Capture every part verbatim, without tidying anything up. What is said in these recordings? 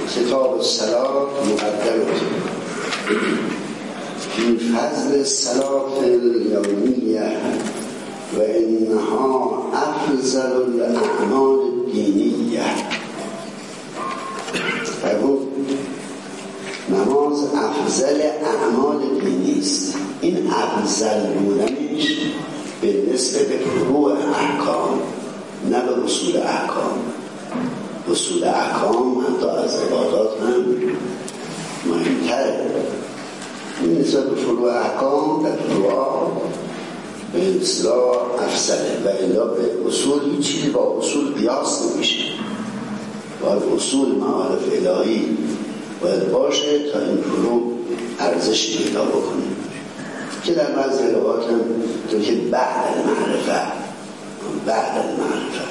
کتاب الصلاة مقدمة فی فضل الصلاة الیومیه و انها افضل الاعمال الدینیه. فرمود نماز افضل اعمال دینی است. این افضل بودنش به نسبت به فروع احکام، نه به اصول احکام. اصول احکام حتی از عبادات هم مهمتره. این نسبت به فروع احکام در فروع به اصلاح افضله و الا به اصول هیچ چیزی با اصول قیاس نمیشه. باید اصول معارف الهی باید باشه تا این فروع ارزش پیدا بکنه، که در بعضی روایات هم تو که بعد المعرفه بعد المعرفه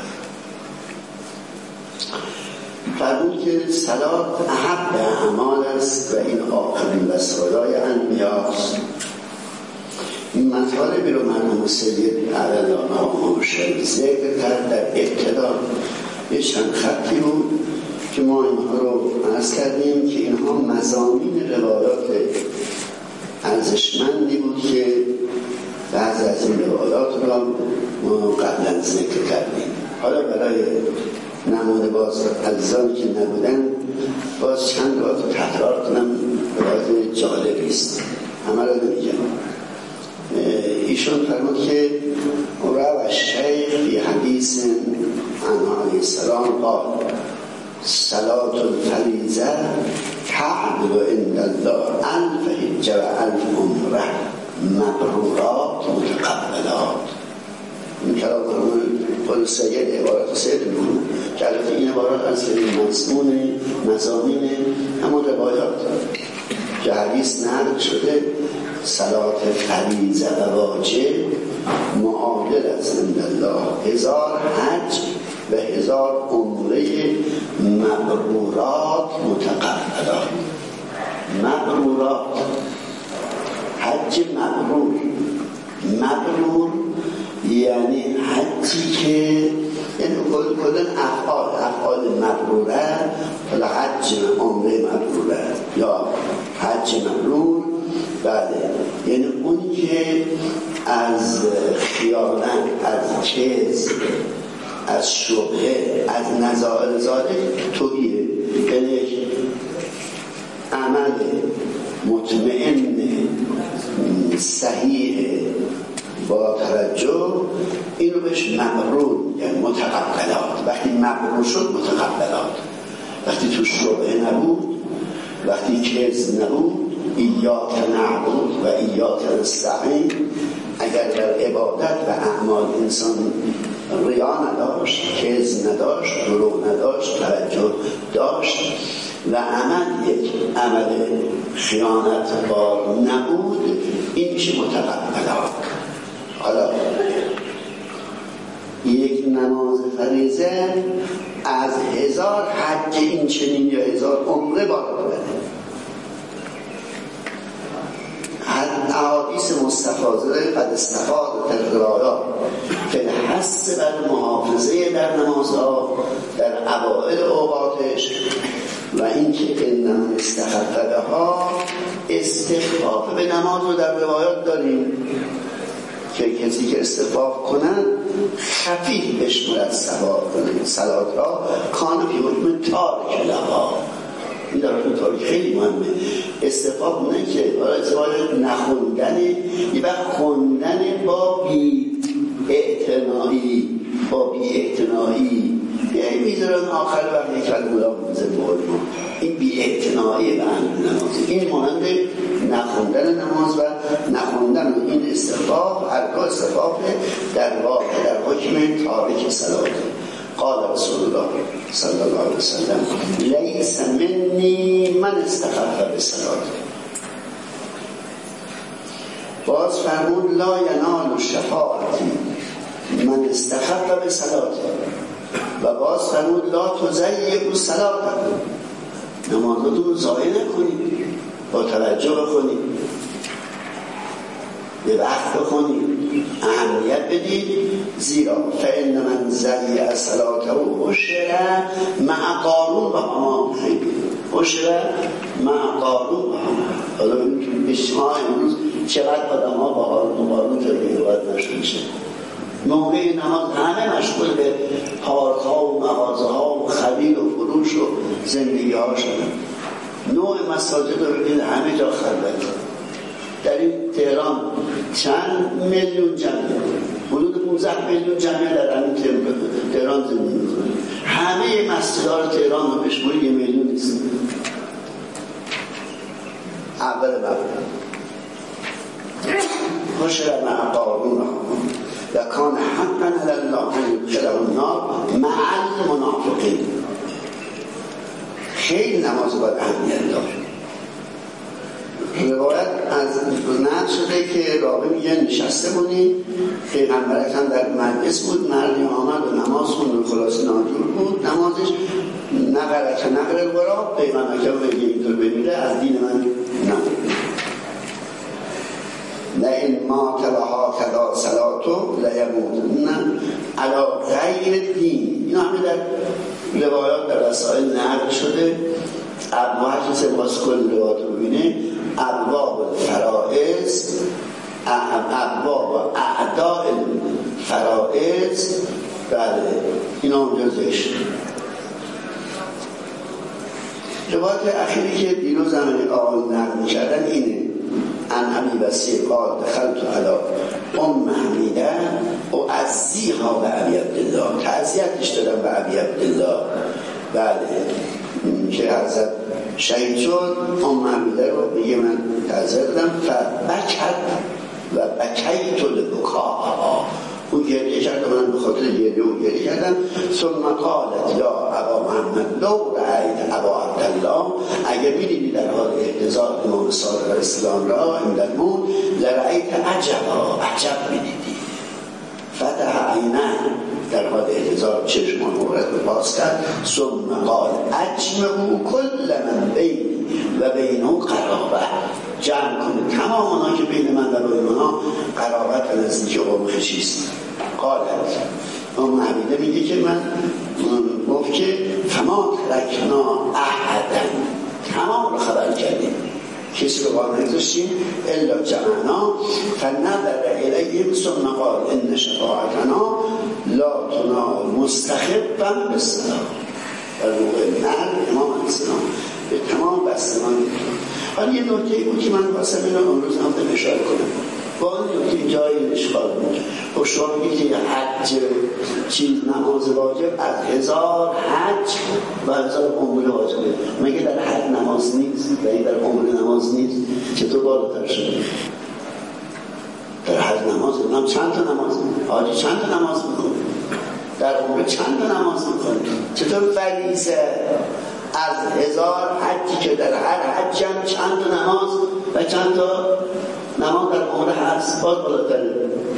فرمود که صلات احب اعمال است و این آخرین وصایای انبیاست. این مطالبی رو مرحوم سید اعلی مقام شریف ذکر کرد. در ابتدا یه چند خطی بود که ما اینها رو عرض کردیم که اینها مضامین روایات ارزشمندی بود که بعضی از این روایات رو ما قبلا ذکر کردیم. حالا برای نمونه باز عزیزانی که نبودن باز چند روایت رو تکرار کنم. روایت جالبی است، همه رو نمیگم. ایشون فرمود که روى الشیخ فی حدیث عنه علیه السلام قال صلاة الفریضه تعدل عند الله الف حجه و الف عمره مبرورات متقبلات. این کلام قول سید عبارت سید میکنه که البته این عبارت از مضمون مضامین همون روایات که حدیث نقل شده. صلات فریضه و واجب معادل است عند الله هزار حج و هزار عمره مبرورات متقبلات. مبرورات، حج مبرور. مبرور یعنی حجی که یعنی کلن افعال افعال مبروره، ولی حج عمره مبروره یا حج مبرور. بله، یعنی اونی که از خیانت، از کذب، از شبهه، از نظائر ذالک توییه. یعنی یک عمل مطمئن صحیح با توجه، این رو بهش مبرور یعنی متقبلات. وقتی مبرور شد متقبلات، وقتی تو شبهه نبود، وقتی کذب نبود، ایاک نعبد و ایاک نستعین. اگر در عبادت و اعمال انسان ریا نداشت، کذب نداشت، دروغ نداشت، توجه داشت و عمل یک عمل خیانت بار نبود، این میشه متقبلات. حالا یک نماز فریضه از هزار حج این چنین یا هزار عمره بالاتره. احادیث مستفاضله قد استفاد در روایات که حث بر محافظه در نمازها در اوائل اوقاتش و اینکه ان من استخف بها استخفاف به نماز رو در روایات داریم که کسی که استخفاف کنن خفیف بشمرد صلات را کان فی حکم تارک لها. این در حکم تارک خیلی مهمه. استخفاف نه که برای نخوندن، یه وقت خوندن با بی اعتنایی با بی اعتنایی یعنی میذارن آخر وقت یک کلمه را میذاره بول ما. این بی اعتنایی به امر نماز، این مانند نخوندن نماز و نخوندن و این استخفاف هرگاه استخفاف در واقع در حکم تارک صلات. قال رسول الله صلی الله علیه وسلم لیس منی من استخف بصلات. باز فرمود لا ینال شفاعتی من استخف بصلات. و باز فرمود لا تضیعوا صلاتکم، نمازتون رو ضایع نکنید، با توجه بکنید، به وقت بکنید، اهمیت بدید. زیرا فإن من ضیع صلاته عشر مع قارون و هامان. حشر مع قارون. حالا ببینید که اجتماع امروز چقدر آدم ها با هارون و قارون جایی باید مشغول شه. موقع نماز همه مشغول به پارک ها و مغازه ها و خرید و فروش و زندگی ها شدن. نوع مساجد رو ببینید همه جا خلوت. در این تهران چند میلیون جمعیت، حدود پانزده میلیون جمعیت در همین تهران زندگی می‌کنه. همه مسجدها رو تهران رو بشمارید یه میلیون نیست. اول باب حشر مع قارون و کان حقا علی الله ان یدخله النار مع المنافقین. خیلی نماز باید اهمیت داره. روایت از نقل شده که راوی میگه نشسته بودیم، پیغمبر اکرم در مجلس بود، مردی آمد و نماز خوند و خلاص ناجور بود نمازش، نقل که نقل الورا، پیغمبر اکرم میگه اینطور بمیره از دین من نمود. لئن مات وهکذا صلاته لیموتن علی غیر دین. اینا همه در روایات در رسائل نقل شده. ابواب حدیث باز کل روایات رو ببینه، ابواب الفرائض، ابواب اعداء الفرائض، بله اینا اونجا ذکر. روایت اخیری که دیروز زمانی آقای نقل می‌کردن اینه: ان ابی وسیع قال دخلت علی ام حمیده اعزیها به ابی عبدالله، تعزیتش دادم به ابی عبدالله، بله که حضرت شهید شد. ام حمیده رو میگه من تعزیت دادم فبکت و بکیت لبکاها، اون گریه کرد و من به خاطر گریه اون گریه کردم. ثم قالت یا ابا محمد لو رأیت ابا عبدالله، اگر می‌دیدی در حال احتضار امام صادق اسلام را این در مون لرأیت عجبا، عجب می‌دیدی. فتح عینه، در حال احتضار چشمان مورد به باز کرد. ثم قال اجمعوا کل من بینی و بینه قرابه، جمع کنه تمام اونا که بین من و بین اونا قرابت و نزدیک قوم خشیست. قالت ام حمیده میگه که من گفت که فما ترکنا احدا، تمام رو خبر کردیم، کسی رو باید نگذاشتیم الا جمعنا فنظر الیهم ثم قال ان شفاعتنا لا تنال مستخبا بالصلاة. در موقع نهر امام علیه السلام به تمام بستمان. حالا یه نکته بود که من واسه من امروز هم اشاره کنم، با این نکته جایی اشکال بود. خب شما میگید که حج چیز نماز واجب از هزار حج و هزار عمره واجبه، مگه در حج نماز نیست و این در عمره نماز نیست؟ چطور بالاتر شده؟ در حج نماز اونم چند تا نماز حاجی چند تا نماز میکنه، در عمره چند تا نماز میکنه، چطور فریضه از هزار حجی که در هر حج هم چند تا نماز و چند تا نماز در عمره هست باز بالاتره؟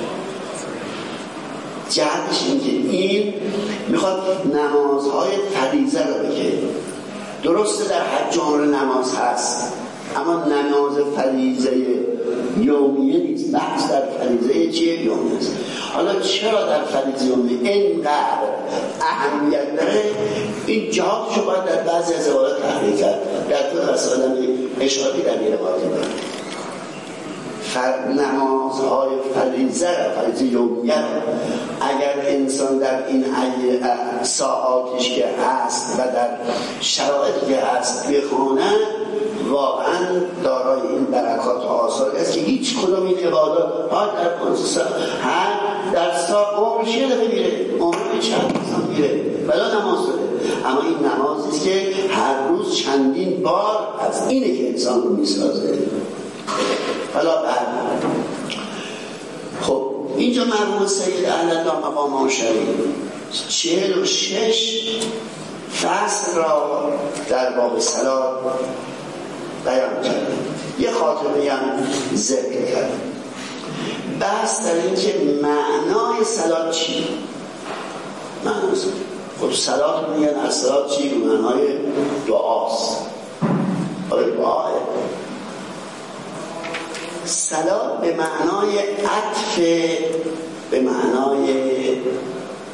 جهتش این که این میخواد نمازهای فریضه رو بگه. درسته در حج و عمره نماز هست، اما نماز فریضه یومیه نیست. بحث در فریضه چیه؟ یومیه است. حالا چرا در فریضه یومیه اینقدر اهمیت داره؟ این جهاتشو باید در بعضی از روایات تحقیق کرد. در طول رسائل اشاری در این روایات داره. نمازهای فریضه فریضه یومیه اگر انسان در این ساعاتش که هست و در شرایطی که هست بخونه، واقعا دارای این برکات و آثار است که هیچ کدوم این عبادات ها در کنسوسا هر در سال عمرش یه دفعه میره، عمر چند انسان میره بلا نماز داره، اما این نمازی است که هر روز چندین بار از اینه که انسان رو میسازه. حالا بعد خب اینجا مرحوم سید اهل الله مقام شریف چهل و شش فصل را در باب صلات بیان کرد. یه خاطره هم ذکر کرد. بحث در این که معنای صلات چی؟ معنای صلات خب صلات میگن از صلات چی؟ معنای دعاست. حالا دعاه صلات به معنای عطف، به معنای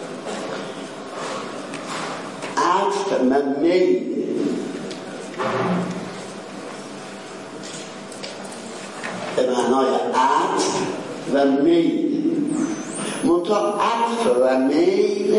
عطف و میل و میل. منتها عطف و میل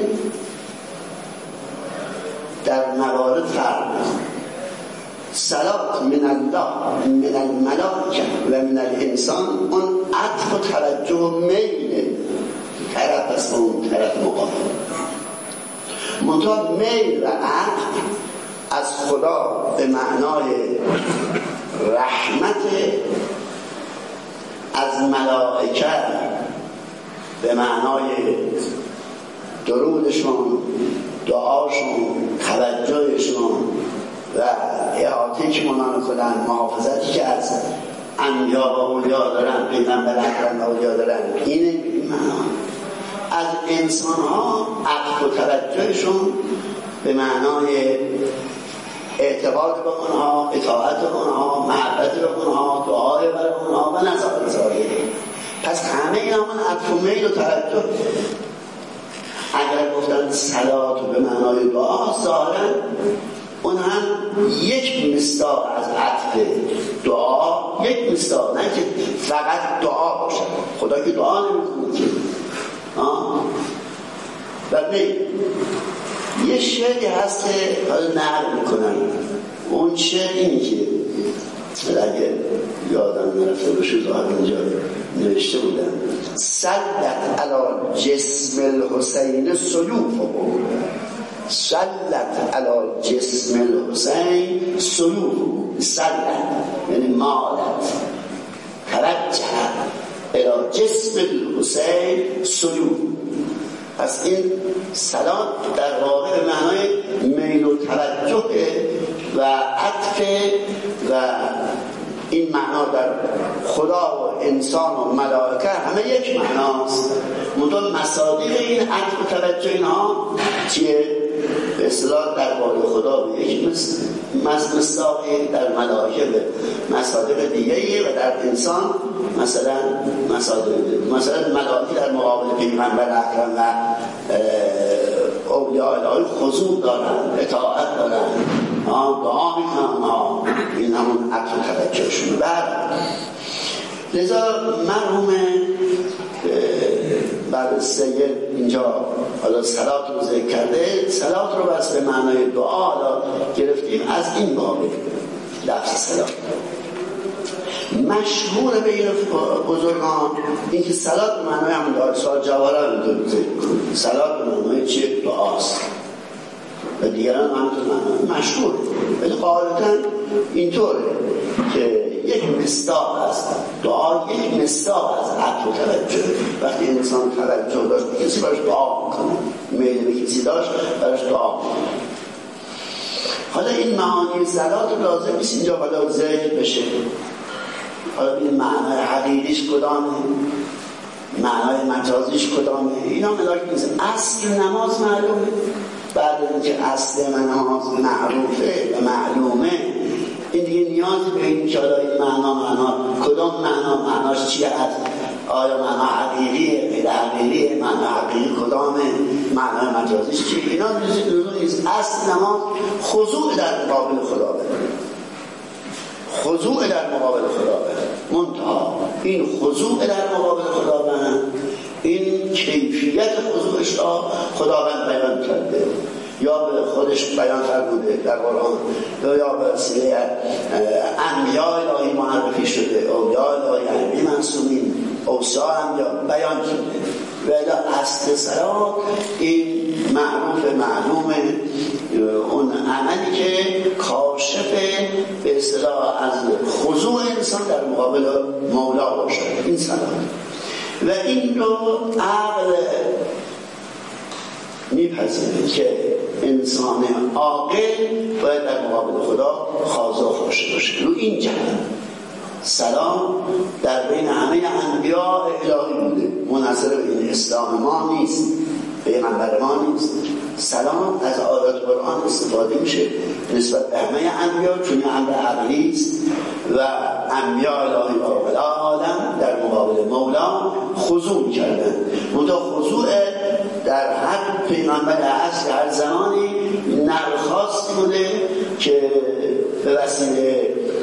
در موارد فرق دارد. صلات من الله من الملائکه و من الانسان اون عطف و توجه و میل طرف است و اون طرف مقابل. منتها میل و عطف از خدا به معنای رحمت، از ملائکه به معنای درودشون، دعاشون، توجهشون و احاطه‌ای که منان کنن، محافظتی که از انبیا و اولیا دارن، پیغمبر اکرم و اولیا دارن، اینه این معنا. از انسان ها عطف و توجهشون به معنای اعتقاد به اونها، اطاعت به اونها، محبت به اونها، دعای برای اونها و نظر زاریه. پس همه اینا من عطف و میل و توجه. اگر گفتن صلات به معنای دعا، ظاهراً اون هم یک مصداق از عطف دعا، یک مصداق، نه که فقط دعا باشه. خدا که دعا نمی‌کنه که و میل. یه شعری هست که حالا نقل میکنن، اون شعر اینی که اگه یادم نرفته باشه ظاهر اینجا نوشته بودم: سلت علی جسم الحسین سیوفه، سلت علی جسم الحسین سیوفه. سلت یعنی مالت، توجه الی جسم الحسین سیوفه. پس این صلات در واقع به معنای میل و توجه و عطف و این معنا در خدا و انسان و ملائکه همه یک معناست. منتها مصادیق این عطف و توجه اینها چیه؟ به اصطلاح درباره خدا به یک مصداقی، در ملائکه به مصادیق دیگه‌ای و در انسان مثلا مصادیق، مثلا ملائکه در مقابل پیغمبر اکرم و اولیاء الهی خضوع دارن، اطاعت دارن، دعا میکنن، این همون عطف و توجهشون. بعد لذا مرحوم بعد سید اینجا حالا صلات رو ذکر کرده، صلات رو بس به معنای دعا حالا گرفتیم از این بابه لفظ صلات. مشهور بین بزرگان این که صلات به معنای همون دعا، سوال جوالا رو ذکر کنیم. صلات به معنای چیه؟ دعاست و دیگران همونطور معنای مشهور، ولی قاعدتا اینطوره که یک مصداق است دعا، یک مصداق از عطف و توجه. وقتی انسان توجه داشت به کسی براش دعا میکنه، میل به کسی داشت براش دعا میکنه. حالا این معانی صلات لازم نیست اینجا حالا ذکر بشه. حالا این معنای حقیقیش کدامه، معنای مجازیش کدامه، اینا ملاک نیست. اصل نماز معلومه. بعد اینکه اصل نماز معروفه و معلومه، این دیگه نیازی به این که حالا این معنا معنا کدام معنا معناش چیه هست، آیا معنا حقیقیه، غیر حقیقیه، معنا حقیقی کدامه، معنای مجازیش چیه، اینا لزوم نیست. اصل نماز خضوع در مقابل خدا بده، خضوع در مقابل خدا بده. منتها این خضوع در مقابل خدا بده، این کیفیت خضوعش را خداوند بیان کرده، یا به خودش بیان فرموده در قرآن، یا به وسیله انبیاء الهی معرفی شده، اولیاء الهی انبی منصوبین اوصا انبیاء بیان شده. و اصل صلات این معروف معلوم اون عملی که کاشف به اصطلاح از خضوع انسان در مقابل مولا باشه، این صلات. و این رو عقل میپذیره که انسان عاقل باید در مقابل خدا خاضع خاشع باشه. رو این جهت سلام در بین همه انبیاء الهی بوده، منحصر به این اسلام ما نیست، پیغمبر ما نیست. سلام از آیات قرآن استفاده میشه نسبت به همه انبیاء، چون امر عقلی است و انبیاء الهی و عالم در مقابل مولا خضوع کردن. منتها خضوع در هر پیغمبر اصل هر زمانی نرخواست بوده که به وسیله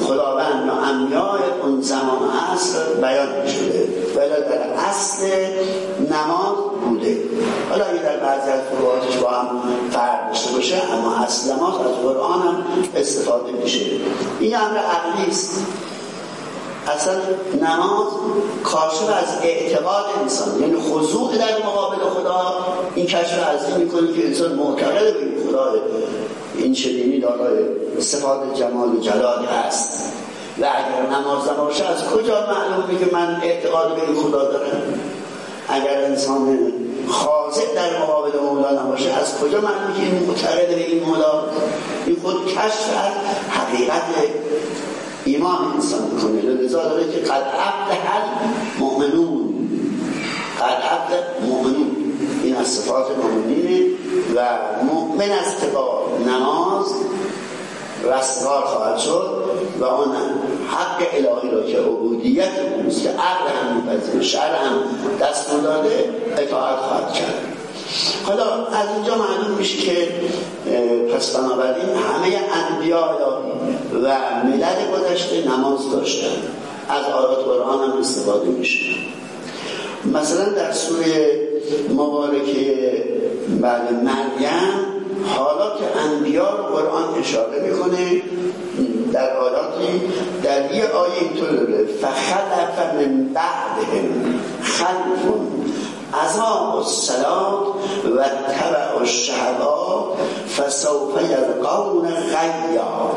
خداوند و انبیاء اون زمان و عصر بیان شده ولی در اصل نماز بوده. حالا اگه در بعضی از فروعاتش با هم فرق داشته باشه اما اصل نماز از قرآن هم استفاده میشه. این امر عقلی است. اصلا نماز کاشف از اعتقاد انسان، یعنی خضوع در مقابل خدا. این کشف ازلی میکنه که انسان معتقد به این خدا این چنینی دارای صفات جمال و جلال هست و اگر نماز نباشه از کجا معلومه که من اعتقاد به این خدا دارم؟ اگر انسان خاضع در مقابل مولا نباشه از کجا معلومه که این معتقد به این مولا؟ این خود کشف از حقیقت ایمان انسان میکنه. لذا داره که قد افلح المؤمنون، قد افلح المؤمنون، این از صفات مؤمنینه و مؤمن است که با نماز رستگار خواهد شد و آن حق الهی را که عبودیت اوست که عقل هم میپذیره شرع هم دست نداده اطاعت خواهد کرد. حالا از اینجا معلوم میشه که پس بنابراین همه انبیاء الهی و ملل گذشته نماز داشتن. از آیات قرآن هم استفاده میشه. مثلا در سوره مبارکه بعد مریم حالا که انبیاء رو قرآن اشاره میکنه در آیاتی، در یه آیه اینطور داره فخلف من بعدهم خلف اضاعوا الصلاة و اتبعوا الشهوات فسوف یلقون غیا.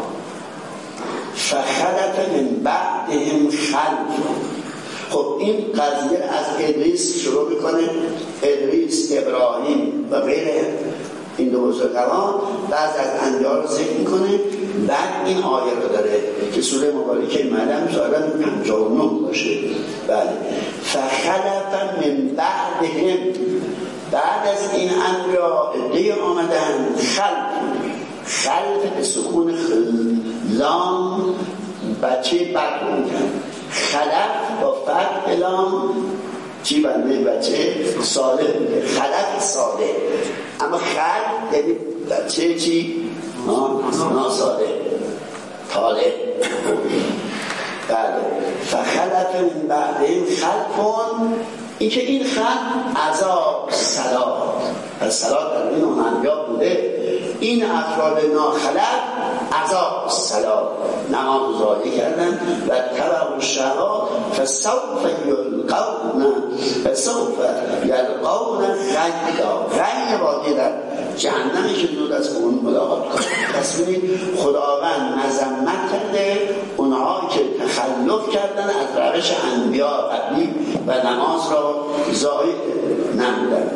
فخلف من بعدهم خلف. خب این قضیه از ادریس شروع میکنه، ادریس، ابراهیم و غیره، این دو بزرگوار بعض از انبیاء رو ذکر میکنه. بعد این آیه رو داره که سوره مبارکه مریم ظاهراً پنجاه و نه باشه. بله فخلف من بعدهم، بعد از این انبیاء عده‌ای آمدن. خلف، خلف به سکون لام بچه بد رو میگن. خلف با فتح لام چی بنده بچه صالح میگه، خلف صالح. اما خلف یعنی بچه چی؟ ناصالح طالع. بله فخلف من بعدهم خلفون، این که این خلف عذاب صلات، از صلات در این اون انبیاء بوده. این افراد ناخلف عذاب صلات نماز ضایع کردن و تبع الشهوات فسوف یلقون فسوف یلقون غیا. غی وادی در جهنمی که دود از اون ملاقات کنه. پس ببینید خداوند مذمت کرده اونها که تخلف کردن از روش انبیاء قبلی و نماز را ضایع نمودن.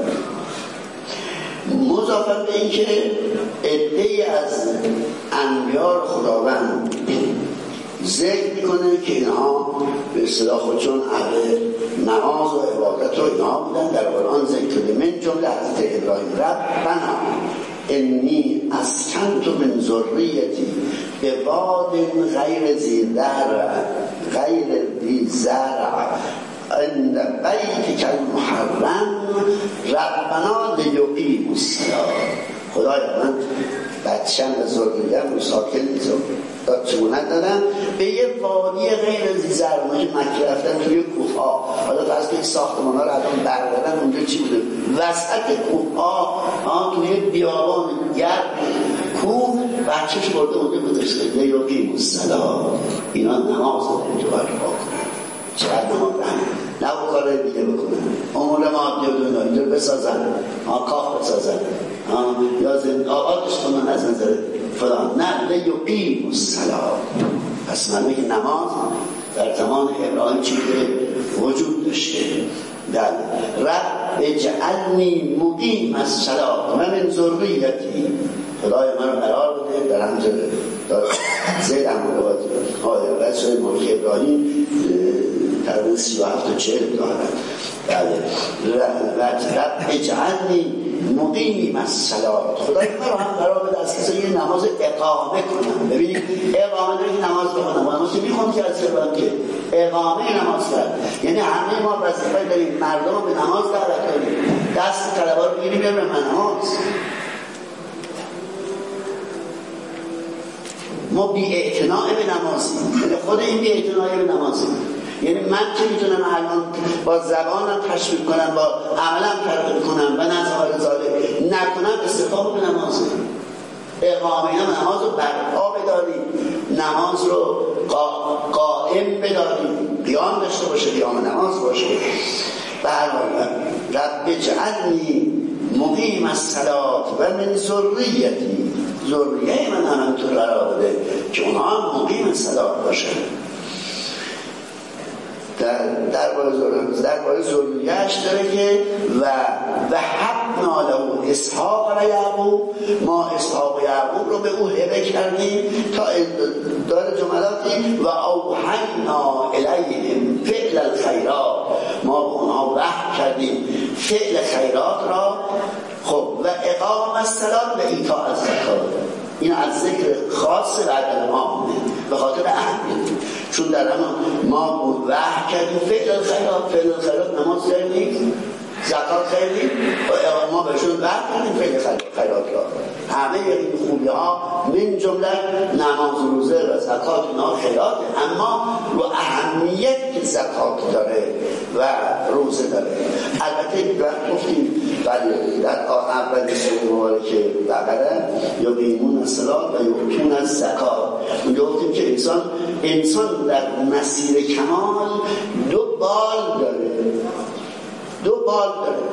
مضافاً به این که عده‌ای از انبیاء خداوند ذکر میکنه که اینها به اصطلاح خودشون اهل نماز و عبادت و اینها بودن. در قرآن ذکر شده من جمله حضرت ابراهیم ربنا انی اسکنت من ذریتی به واد غیر ذی زرع غیر ذی زرع عند بیتک المحرم ربنا لیقیموا الصلاة. خدای من بچه‌م و ذریه‌ام رو ساکن داد چونت دادم به یه وادی غیر ذی زرع. ما که مکه رفتن توی کوه‌ها، حالا فرض کنید ساختمان‌ها رو الان بردارن اونجا چی بوده؟ وسط کوه‌ها، توی بیابان گرم کوه بچه‌ش برده اونجا گذاشته لیقیموا الصلاة. اینا نماز رو اونجا باید بکنن. چقدر نماز نه و کار دیگه بکنن، امور مادی و دنیا اینجا بسازن، کاخ بسازن یا زن آبادش کنن از نظر فلان، نه لیقیموا الصلاة. پس من که نماز در زمان ابراهیم چی که وجود داشته. در رب اجعلنی مقیم الصلاة و من ذریتی. خدای من رو قرار بده در همزه زید امروز آیه رسول ملک ابراهیم تقریبا سی و هفت و چهل دارد. بله رب اجعلنی مقیم الصلاة. خدای من رو هم قرار بده از کسی یه نماز اقامه کنم. ببینید اقامه داره که نماز بخونم، نماز میخونم که از سربان که اقامه نماز کرد، یعنی همه ما وظیفه داریم مردم به نماز دعوت کنیم، دست طلبا رو بگیریم بریم نماز. ما بی اعتناء به نمازیم، یعنی خود این بی اعتناء به نمازیم. یعنی من که میتونم الان با زبانم تشویق کنم، با عملم ترغیب کنم و نظر ذالک نکنم، استقامت به نمازه. اقامه نماز رو برپا بداریم، نماز رو قائم بداریم، قیام داشته باشه، قیام نماز باشه. به هر حال رب اجعلنی مقیم الصلاة و من ذریتی، ذریه من هم تو قرار بده که اونها مقیم الصلاة باشه. در درباره ذریه درباره ذریه‌اش داره که و و حبنا له اسحاق و یعقوب، ما اسحاق و یعقوب رو به او هبه کردیم تا داره جملاتی و اوحینا الیهم فعل الخیرات، ما به اونها وحی کردیم فعل خیرات را. خب و اقام الصلاة و ایتاء الزکات، این از ذکر خاص بعد ما به خاطر اهمیت، چون در همون ما وحی کردیم فعل الخیرات، فعل الخیرات نماز خیر نیست، زکات خیر نیست، و ما بهشون وحی کردیم فعل خیرات را. همه این خوبی ها من جمله نماز و روزه و زکات اینا خیرات، اما رو اهمیت که زکات داره و روزه داره. البته وقت گفتیم ولی در اول سوره مبارکه بقره یقیمون الصلاة و یؤتون الزکات، اونجا گفتیم که انسان انسان در مسیر کمال دو بال داره، دو بال داره.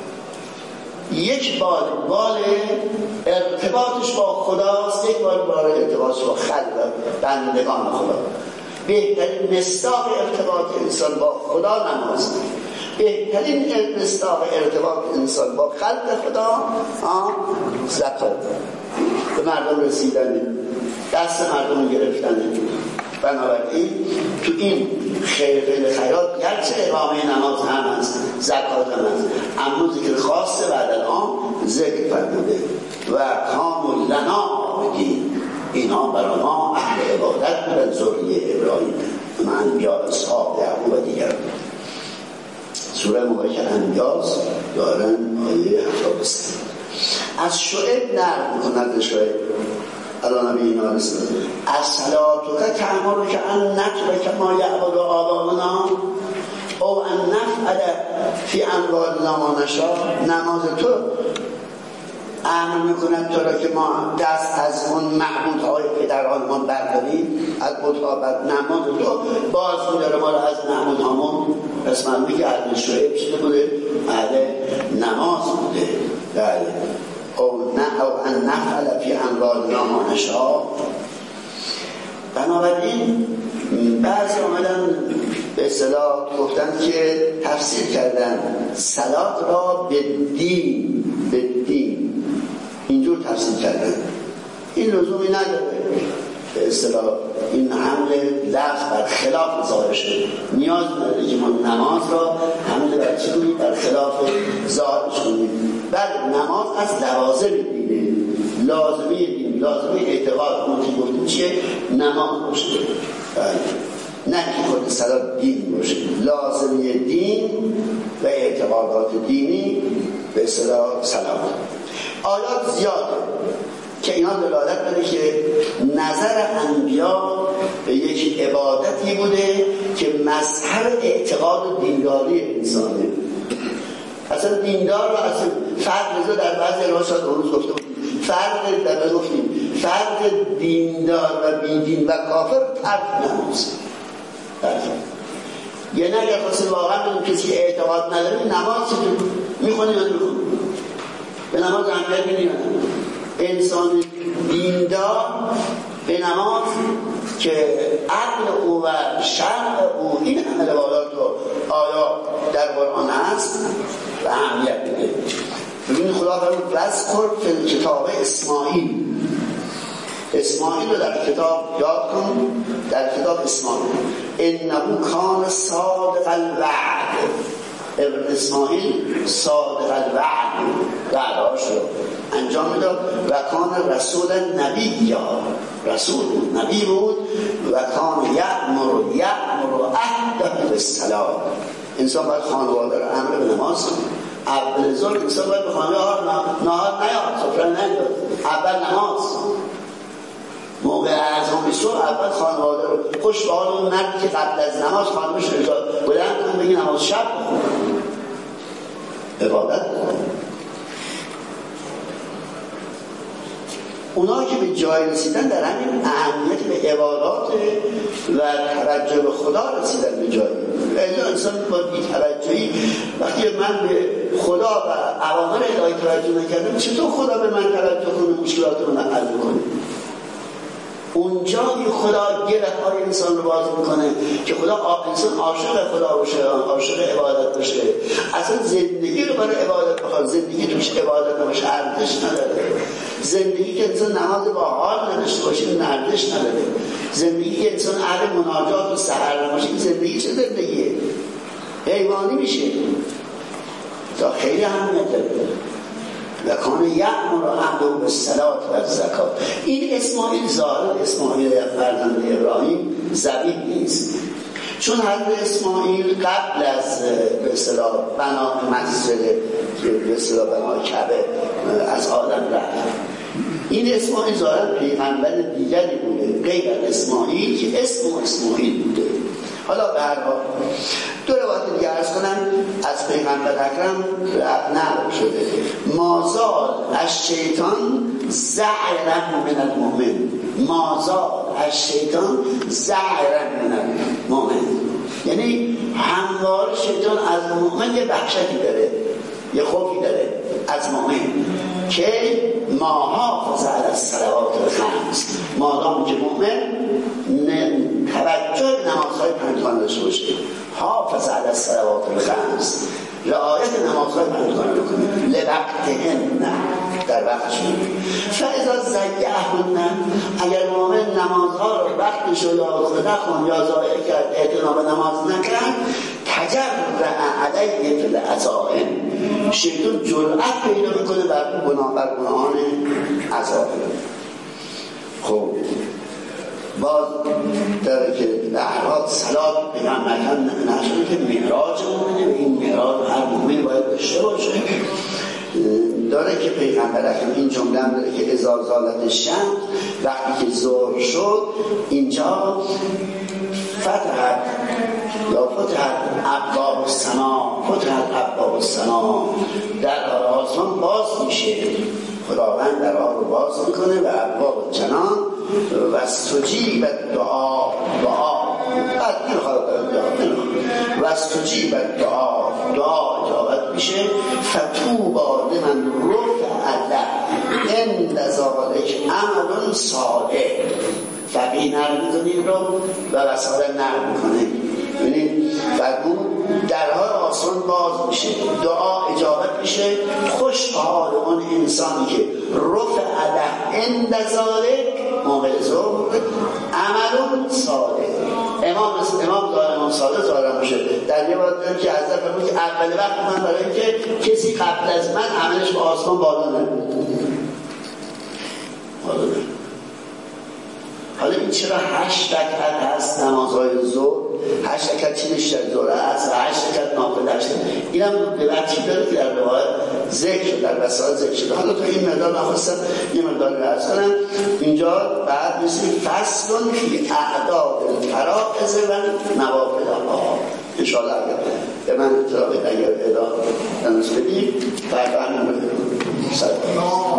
یک بال بال ارتباطش با خداست، یک بال بال ارتباطش با خلق بندگان خدا. بهترین مصداق ارتباط انسان با خدا نماز، بهترین مصداق ارتباط انسان با خلق خدا زکات، به مردم رسیدن، دست مردم گرفتن. بنابراین تو این خیر خیر خیرات گرچه اقامه نماز هم هست، زکات هم هست، اما ذکر خاصه بعد الان ذکر فرموده و کامل لنا بگیم اینا برای ما اهل عبادت بودن، ذریه ابراهیم و انبیاء اصحاب یعقوب و دیگر. سوره مبارکه انبیاست، دارن آیه هفتاد و سه. از شعیب نقل می‌کند شعیب الان نبی اینا رسول الصلاة تأمر که ان نترک ما یعبد آباؤنا او ان نفعل فی اموالنا ما نشاء، نماز تو امر میکنند تو را که ما دست از اون معبودهای پدرانمان برداریم، از بت‌ها بر نماز تو باز می‌داره ما را از معبودهامون. پس من میگه اهل شعیب چی بوده؟ اهل نماز بوده. بله او نه او ان نفعل فی اموالنا ما نشاء. بنابراین بعضی آمدن به اصطلاح گفتن که تفسیر کردن صلات را به دین، به دین اینجور تفسیر کردن. این لزومی نداره به اصطلاح این حمل لفظ بر خلاف ظاهرشه، نیاز نداره که ما نماز را حمل بر چی کنیم؟ بر خلاف ظاهرش کنیم. بله نماز از لوازم دینه، لازمی دین، لازمی اعتقاد ما که گفتیم چیه؟ نماز باشه. بله نه که خود صلات دین باشه، لازمی دین و اعتقادات دینی به اصطلاح صلات. آیات زیاده که اینا دلالت داره که نظر انبیا به یک عبادتی بوده که مظهر اعتقاد و دینداری انسانه. اصلا دیندار رو اصلا فرق رضا در بعضی روشات روز گفته بودیم، فرق در گفتیم فرق دیندار و بیدین و کافر فرق نماز. یعنی اگر خواستیم واقعا بدون کسی اعتقاد نداره نماز چطور میخونی یا نمیخونی؟ به نماز اهمیت میدیم. انسان دیندار به نماز که عقل او و شرع او این همه روایات و آیات در قرآن هست و اهمیت میده. ببین خدا فرمود وذکر فی کتاب اسماعیل، اسماعیل رو در کتاب یاد کن، در کتاب اسماعیل انه کان صادق الوعد، ابن اسماعیل صادق الوعد وعدهاش رو انجام میداد و کان رسول نبی، یا رسول بود، نبی بود و کان یأمر یأمر اهله بالصلاة. انسان باید خانواده رو امر به نماز کنه. اول ظهر انسان باید به خانواده نهار نیاد، سفره نیاد، اول نماز. موقع اذان صبح اول خانواده رو خوش به حال اون مرد که قبل از نماز خانمش رو بلند کنه بگی نماز شب عبادت کنه. اونا که به جای رسیدن در همین اهمیت به عبادات و توجه به خدا رسیدن به جایی. الا انسان با بی‌توجهی وقتی من به خدا و اوامر الهی توجه نکردم چطور خدا به من توجه کنه مشکلات رو حل کنه؟ اونجا که خدا گره های انسان رو باز میکنه که خدا انسان عاشق خدا باشه، عاشق عبادت باشه، اصلا زندگی رو برای عبادت بخواد، زندگی توش عبادت نباشه ارزش نداره. زندگی که انسان نماز با حال نداشته باشه ارزش نداره. زندگی که انسان اهل مناجات و سحر نباشه این زندگی چه زندگیه؟ حیوانی میشه. تا خیلی اهمیت داره. و کان یأمر اهله بالصلاة و الزکات. این اسماعیل ظاهر اسماعیل فرزند ابراهیم ذبیح نیست، چون حضرت اسماعیل قبل از به اصطلاح بنا مسجد به اصطلاح بنا کعبه از آدم رفت. این اسماعیل ظاهر پیغمبر دیگری بوده غیر از اسماعیل که اسم اسماعیل بوده. حالا به هر حال دو روایت دیگه عرض کنم از پیغمبر اکرم نقل شده مازال از شیطان زعرا من المؤمن، مازال از شیطان زعرا من المؤمن، یعنی همواره شیطان از مؤمن یه وحشتی داره، یه خوفی داره از مؤمن که ما حافظ علی الصلوات الخمس، مادام که مؤمن توجه نمازهای پنجگانه داشته باشه، حافظ علی الصلوات الخمس، رعایت نمازهای پنجگانه بکنه، لوقتهن، در وقتشون. فاذا ضیعهن، اگر مؤمن نمازها رو وقتش رو یاد نخون یا ضایع کرد، اعتنا به نماز نکرد، تجرع علیه فی العزائم، شیطان جرأت پیدا میکنه بر گناه بر گناهان عزائم. خب باز داره که لحظات صلات پیغمبر هم نشده که معراج مؤمنه و این معراج هر مؤمن باید داشته باشه. داره که پیغمبر اکرم این جمله هم داره که اذا زالت الشمس، وقتی که ظهر شد اینجا فتحت یا فتحت ابواب السما، فتحت ابواب السما، در آسمان باز میشه، خداوند درها رو باز میکنه و ابواب جنان و استجیب دعا دعا بعد نمیخواد و استجیب دعا دعا اجابت میشه. فتوبا لمن رفع له عند ذلک عمل صالح، فقیه نرم میکنیم رو و وساله نرم میکنه، یعنی فرمون درها آسان باز میشه، دعا اجابت میشه، خوش به حال اون انسانی که رفع له عند ذلک موقع ظهر عمل صالح. امام امام داره امام صالح ظاهر میشه در یه وقت که حضرت فرمود که اول وقت من برای اینکه کسی قبل از من عملش به آسمان بالا نبود. حالا این چرا هشت رکعت هست نمازهای ظهر، هشت رکعت چی بیشتر ظهر هست و هشت رکعت نافله هست، اینم به وقتی داره که در روایت ذکر شد، در وسائل ذکر شده. حالا تو این مقدار نخواستم یه مقدار رو عرض کنم. اینجا بعد مثل فصل فی اعداد الفرائض و نوافلها، انشاءالله اگر به من اطلاع اگر ادا دنس بدید فردا هم رو سلام.